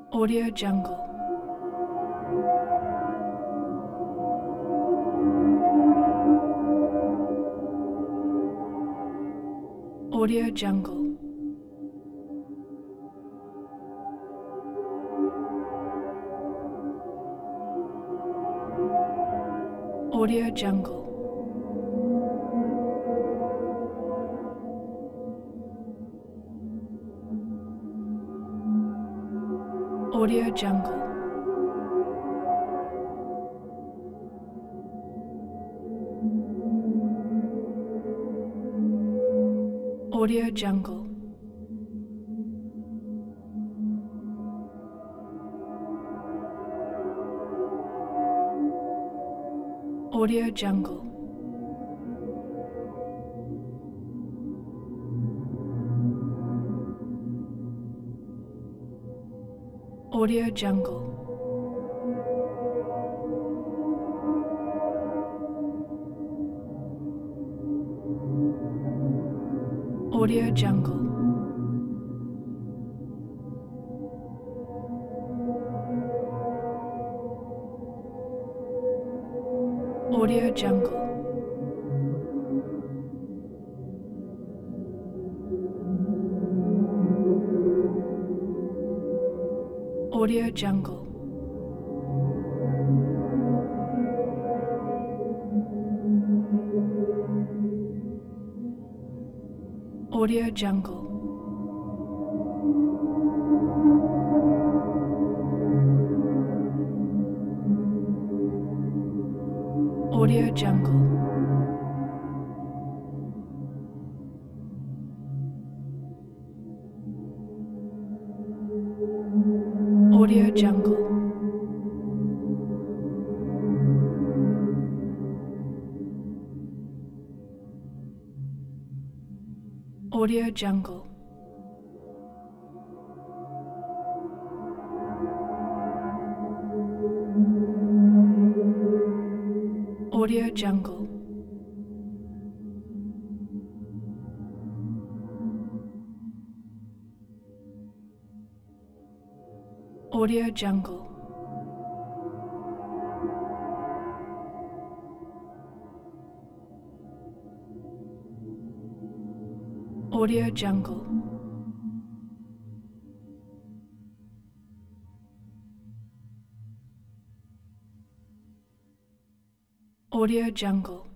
Audio Jungle. Audio Jungle. Audio Jungle. Audio Jungle. Audio Jungle. Audio Jungle. Audio Jungle. Audio Jungle. Audio Jungle. Audio Jungle. Audio Jungle. Audio Jungle. Audio Jungle. Audio Jungle. Audio Jungle. Audio Jungle. Audio Jungle. Audio Jungle.